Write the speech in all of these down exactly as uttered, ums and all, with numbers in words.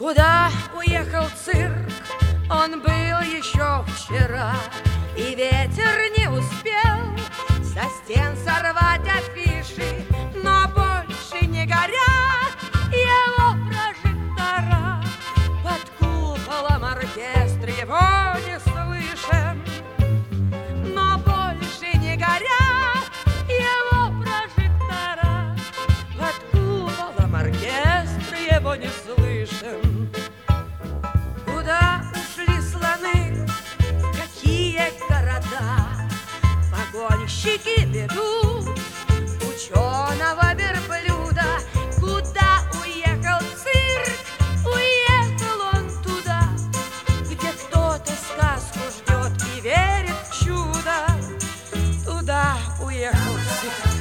Куда уехал цирк? Он был еще вчера, и ветер не успел со стен сорвать афиши, но больше не горят его прожектора. Под куполом оркестр его не слышен, но больше не горят его прожектора. Под куполом оркестр его не слышен. Куда ушли слоны, в какие города погонщики ведут ученого верблюда? Куда уехал цирк? Уехал он туда, где кто-то сказку ждет и верит в чудо. Туда уехал цирк.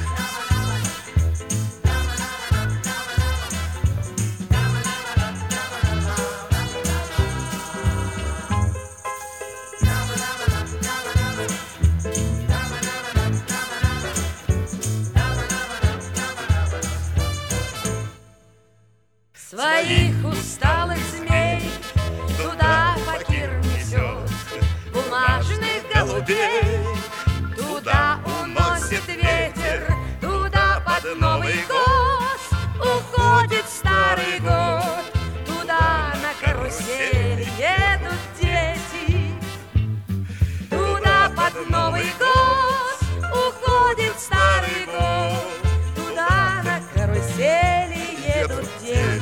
Своих усталых змей туда факир несет, бумажных голубей туда уносит ветер, туда под Новый год уходит старый год. Туда на карусели едут дети, туда под Новый год уходит старый год. Туда на карусели едут дети.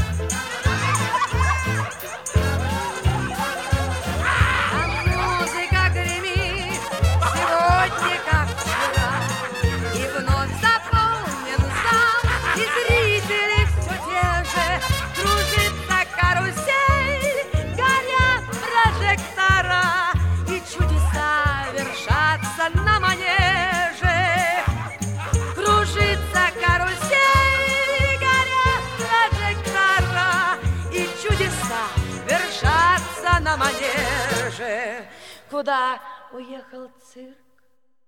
На манеже кружится карусель, горят прожектора, и чудеса вершатся на манеже. Куда уехал цирк?